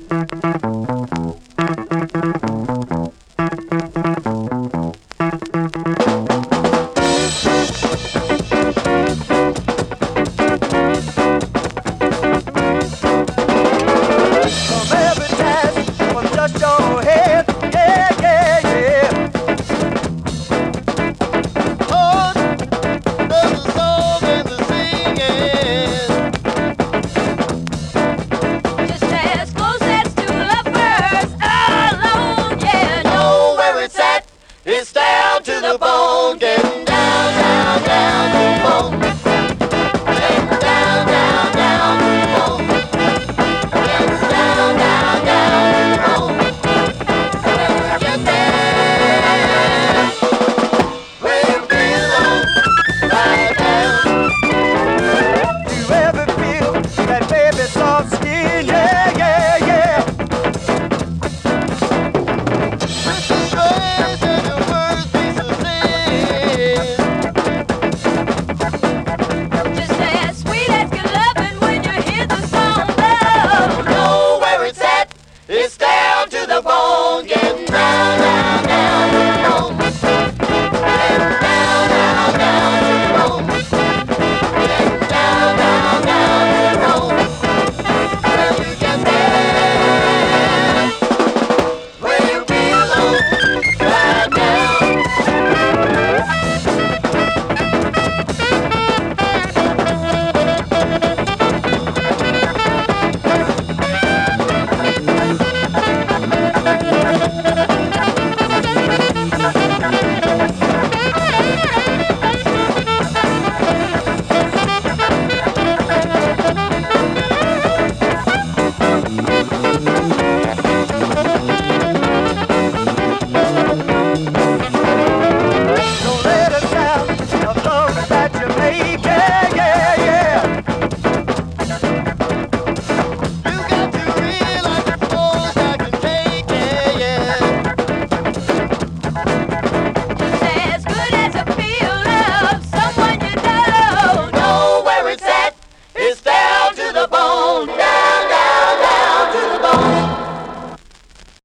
It's down to the bone, getting down, down, down to the bone. Getting down, down, down to the bone. Getting down, down, down to the bone. When we get there, we'll be alone, right down. Do you ever feel that baby soft skin? Yeah.